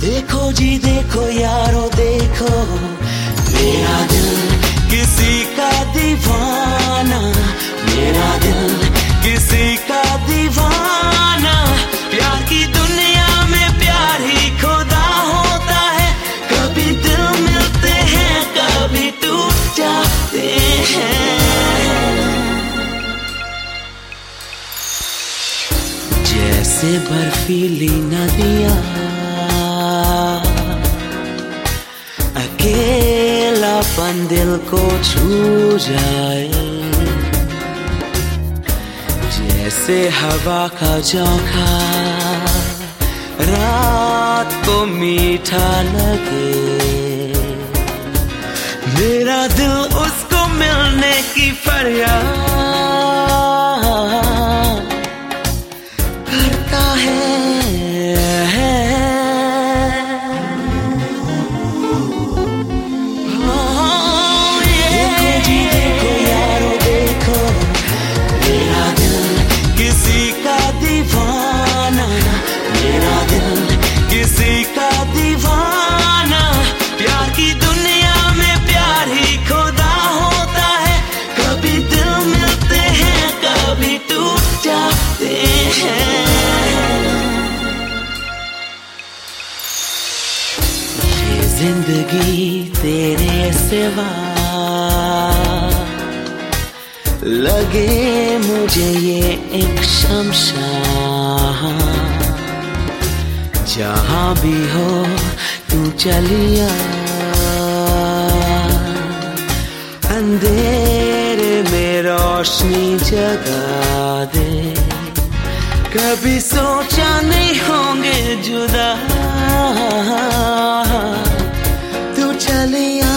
देखो जी देखो यारो देखो, मेरा दिल किसी का दीवाना, मेरा दिल किसी का दीवाना। प्यार की दुनिया में प्यार ही खुदा होता है, कभी दिल मिलते हैं कभी टूट जाते हैं। जैसे बर्फीली नदियाँ अकेलापन दिल को छू जाए, जैसे हवा का झोंका रात को मीठा लगे। मेरा दिल उसको मिलने की फरियाद करता है। किसी का दीवाना, प्यार की दुनिया में प्यार ही खुदा होता है, कभी दिल मिलते हैं कभी टूट जाते हैं। ये जिंदगी तेरे सिवा लगे मुझे ये एक शमशान। जहाँ भी हो तू चलिया, अंधेरे में रोशनी जगा दे। कभी सोचा नहीं होंगे जुदा, तू चलिया।